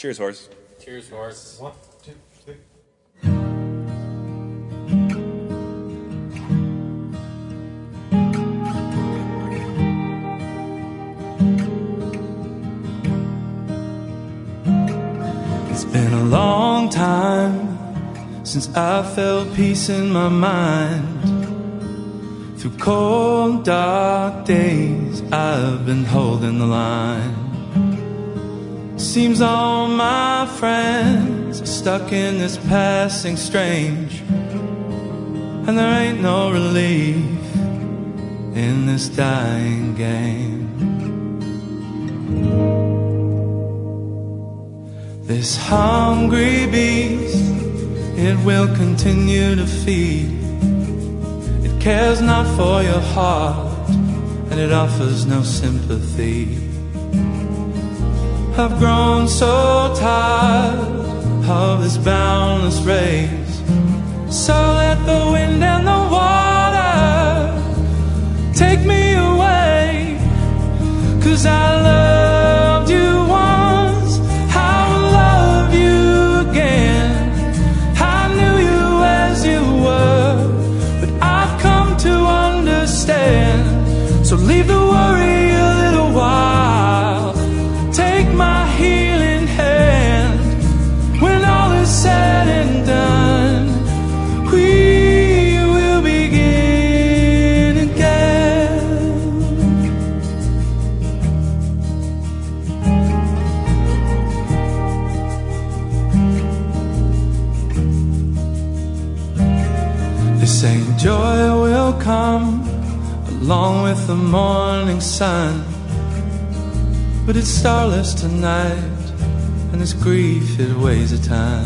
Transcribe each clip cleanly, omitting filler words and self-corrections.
Cheers, horse. Cheers, horse. 1, 2, 3. It's been a long time since I felt peace in my mind. Through cold, dark days, I've been holding the line. Seems all my friends are stuck in this passing strange, and there ain't no relief in this dying game. This hungry beast, it will continue to feed. It cares not for your heart, and it offers no sympathy. I've grown so tired of this boundless race, so let the wind and the water take me away. 'Cause I loved you once, I will love you again. I knew you as you were, but I've come to understand. So leave the worry a little while, take my healing hand. When all is said and done, we will begin again. They say joy will come along with the morning sun, but it's starless tonight, and this grief, it weighs a ton.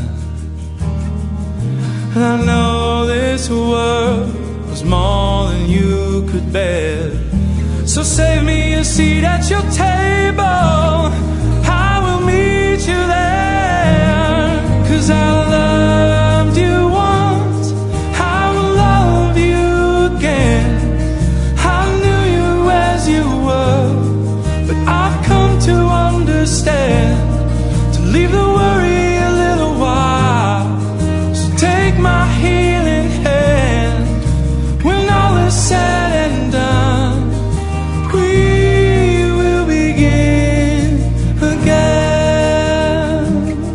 And I know this world was more than you could bear, so save me a seat at your table, I will meet you there. 'Cause I loved you once, I will love you again. I knew you as you were, but I've come to understand. To leave the worry a little while, so take my healing hand. When all is said and done, we will begin again.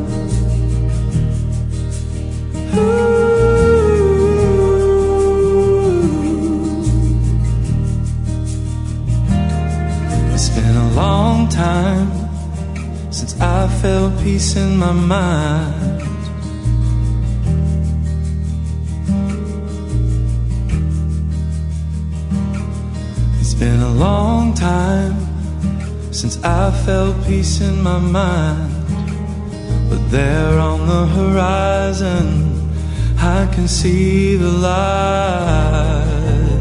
It's been a long time since I felt peace in my mind. It's been a long time since I felt peace in my mind. But there on the horizon, I can see the light.